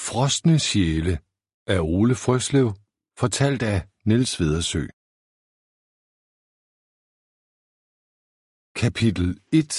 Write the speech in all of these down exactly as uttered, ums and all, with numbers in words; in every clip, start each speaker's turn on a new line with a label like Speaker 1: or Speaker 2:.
Speaker 1: Frosne sjæle af Ole Frøslev, fortalt af Niels Vedersø. Kapitel et.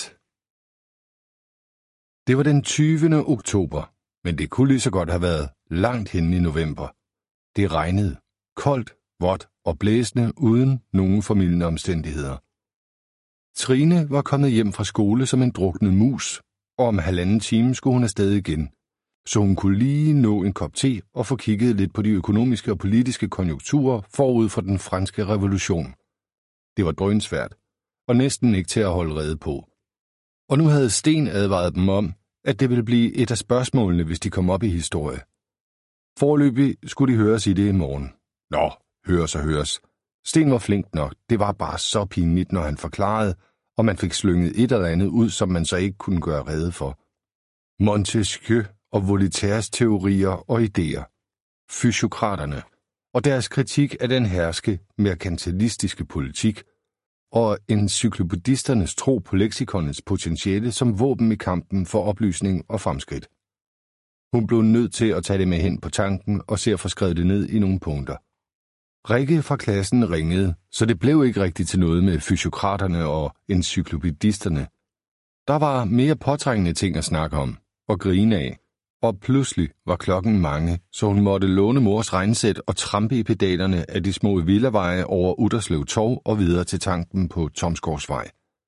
Speaker 1: Det var den tyvende oktober, men det kunne lige så godt have været langt henne i november. Det regnede, koldt, vådt og blæsende uden nogen formildende omstændigheder. Trine var kommet hjem fra skole som en druknet mus, og om halvanden time skulle hun afsted igen, så hun kunne lige nå en kop te og få kigget lidt på de økonomiske og politiske konjunkturer forud for den franske revolution. Det var drønsvært, og næsten ikke til at holde rede på. Og nu havde Sten advaret dem om, at det ville blive et af spørgsmålene, hvis de kom op i historie. Foreløbig skulle de høres i det i morgen. Nå, høres og høres. Sten var flink nok, det var bare så pinligt, når han forklarede, og man fik slynget et eller andet ud, som man så ikke kunne gøre rede for. Montesquieu og Voltaires teorier og idéer, fysiokraterne og deres kritik af den herske merkantilistiske politik, og encyklopedisternes tro på leksikonets potentiale som våben i kampen for oplysning og fremskridt. Hun blev nødt til at tage det med hen på tanken og se at få skrevet det ned i nogle punkter. Rikke fra klassen ringede, så det blev ikke rigtigt til noget med fysiokraterne og encyklopedisterne. Der var mere påtrængende ting at snakke om og grine af, og pludselig var klokken mange, så hun måtte låne mors regnsæt og trampe i pedalerne af de små villaveje over Utterslev Torv og videre til tanken på Tomsgårdsvej.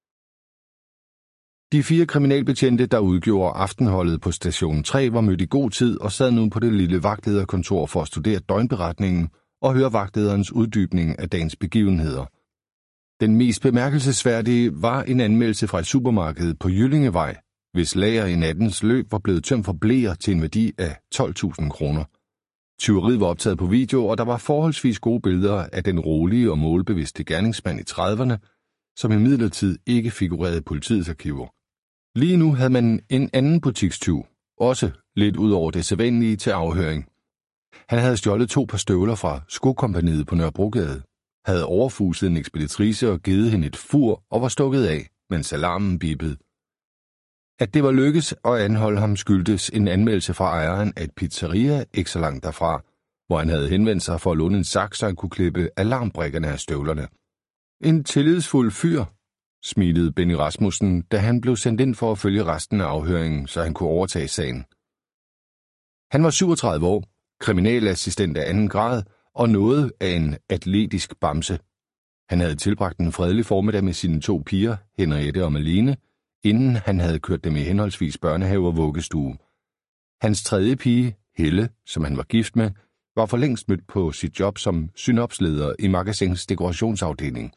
Speaker 1: De fire kriminalbetjente, der udgjorde aftenholdet på station tre, var mødt i god tid og sad nu på det lille vagtlederkontor for at studere døgnberetningen og høre vagtlederens uddybning af dagens begivenheder. Den mest bemærkelsesværdige var en anmeldelse fra et supermarked på Jyllingevej, hvis lager i nattens løb var blevet tømt for bleer til en værdi af tolv tusind kroner. Tyveriet var optaget på video, og der var forholdsvis gode billeder af den rolige og målbevidste gerningsmand i trediverne, som imidlertid ikke figurerede i politiets arkiver. Lige nu havde man en anden butikstyv, også lidt ud over det sædvanlige, til afhøring. Han havde stjålet to par støvler fra Skokompagniet på Nørrebrogade, havde overfuset en ekspeditrice og givet hende et fur og var stukket af, mens alarmen bippede. At det var lykkes at anholde ham skyldtes en anmeldelse fra ejeren af et pizzeria ikke så langt derfra, hvor han havde henvendt sig for at låne en saks, så han kunne klippe alarmbrikkerne af støvlerne. En tillidsfuld fyr, smilede Benny Rasmussen, da han blev sendt ind for at følge resten af afhøringen, så han kunne overtage sagen. Han var syvogtredive år, kriminalassistent af anden grad og noget af en atletisk bamse. Han havde tilbragt en fredelig formiddag med sine to piger, Henriette og Malene, inden han havde kørt dem i henholdsvis børnehave og vuggestue. Hans tredje pige, Helle, som han var gift med, var for længst mødt på sit job som synopsleder i Magasins dekorationsafdeling.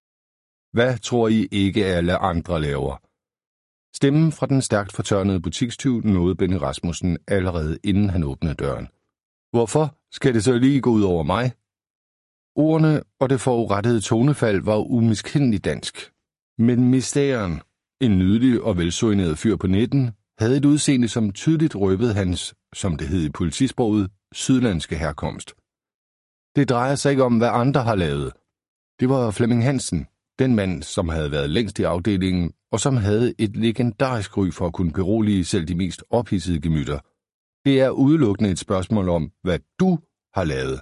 Speaker 1: Hvad tror I ikke alle andre laver? Stemmen fra den stærkt fortørnede butikstyv nåede Benny Rasmussen allerede inden han åbnede døren. Hvorfor skal det så lige gå ud over mig? Ordene og det forurettede tonefald var umiskendeligt dansk. Men misteren, en nydelig og velsoigneret fyr på nitten, havde et udseende, som tydeligt røbede hans, som det hed i politisproget, sydlandske herkomst. Det drejer sig ikke om, hvad andre har lavet. Det var Flemming Hansen, den mand, som havde været længst i afdelingen, og som havde et legendarisk ry for at kunne berolige selv de mest ophidsede gemytter. Det er udelukkende et spørgsmål om, hvad du har lavet.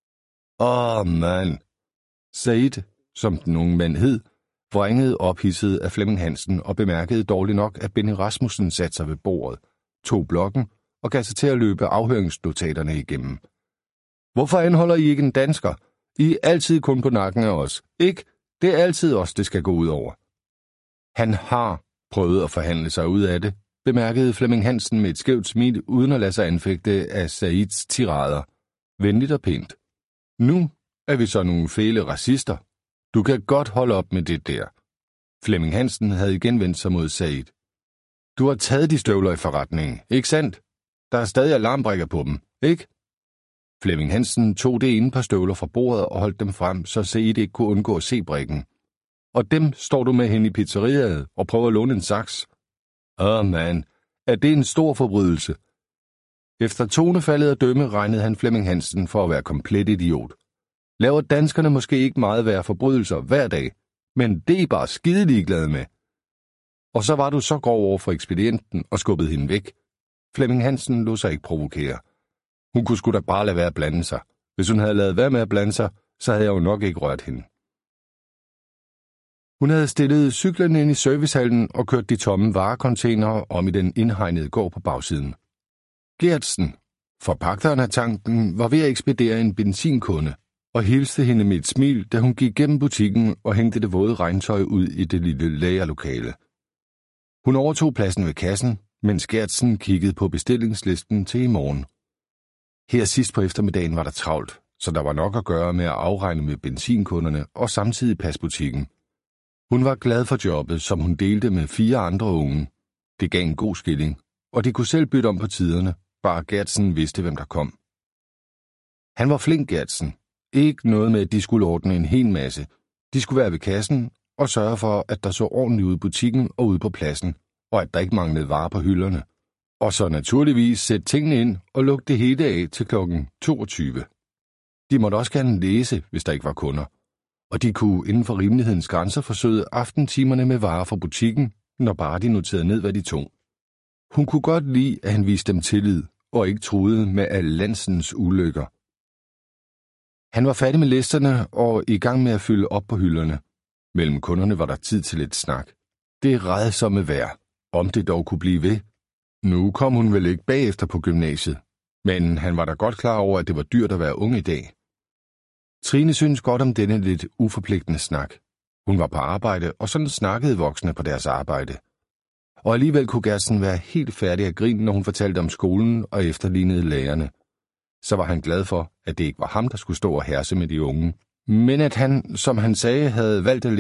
Speaker 1: Åh, mand. Said, som den unge mand hed, vrængede ophidset af Flemming Hansen og bemærkede dårligt nok, at Benny Rasmussen satte sig ved bordet, tog blokken og gav sig til at løbe afhøringsnotaterne igennem. Hvorfor anholder I ikke en dansker? I er altid kun på nakken af os, ikke? Det er altid os, det skal gå ud over. Han har prøvet at forhandle sig ud af det, bemærkede Flemming Hansen med et skævt smil, uden at lade sig anfægte af Saids tirader. Venligt og pænt. Nu er vi så nogle fæle racister. Du kan godt holde op med det der. Flemming Hansen havde igen vendt sig mod Said. Du har taget de støvler i forretningen, ikke sandt? Der er stadig alarmbrikker på dem, ikke? Flemming Hansen tog det ene par støvler fra bordet og holdt dem frem, så Said ikke kunne undgå at se brikken. Og dem står du med hen i pizzeriet og prøver at låne en saks. Åh, mand, er det en stor forbrydelse? Efter tonefaldet at dømme regnede han Flemming Hansen for at være komplet idiot. Laver danskerne måske ikke meget værre forbrydelser hver dag, men det er bare skide ligeglade med. Og så var du så grov over for ekspedienten og skubbede hende væk. Flemming Hansen lod sig ikke provokere. Hun kunne sgu da bare lade være at blande sig. Hvis hun havde ladet være med at blande sig, så havde jeg jo nok ikke rørt hende. Hun havde stillet cyklen ind i servicehallen og kørt de tomme varecontainere om i den indhegnede gård på bagsiden. Gertsen, forpagteren af tanken, var ved at ekspedere en benzinkunde og hilste hende med et smil, da hun gik gennem butikken og hængte det våde regntøj ud i det lille lagerlokale. Hun overtog pladsen ved kassen, mens Gertsen kiggede på bestillingslisten til i morgen. Her sidst på eftermiddagen var der travlt, så der var nok at gøre med at afregne med benzinkunderne og samtidig passe butikken. Hun var glad for jobbet, som hun delte med fire andre unge. Det gav en god skilling, og de kunne selv bytte om på tiderne, bare Gertsen vidste, hvem der kom. Han var flink, Gertsen. Ikke noget med, at de skulle ordne en hel masse. De skulle være ved kassen og sørge for, at der så ordentligt ud i butikken og ude på pladsen, og at der ikke manglede varer på hylderne. Og så naturligvis sætte tingene ind og lukke det hele af til klokken toogtyve. De måtte også gerne læse, hvis der ikke var kunder. Og de kunne inden for rimelighedens grænser forsøge aftentimerne med varer fra butikken, når bare de noterede ned, hvad de tog. Hun kunne godt lide, at han viste dem tillid og ikke truede med al landsens ulykker. Han var færdig med listerne og i gang med at fylde op på hylderne. Mellem kunderne var der tid til lidt snak. Det rædsomme vejr, om det dog kunne blive ved. Nu kom hun vel ikke bagefter på gymnasiet, men han var da godt klar over, at det var dyrt at være ung i dag. Trine syntes godt om denne lidt uforpligtende snak. Hun var på arbejde, og sådan snakkede voksne på deres arbejde. Og alligevel kunne Gertsen være helt færdig at grine, når hun fortalte om skolen og efterlignede lærerne. Så var han glad for, at det ikke var ham, der skulle stå og herse med de unge, men at han, som han sagde, havde valgt at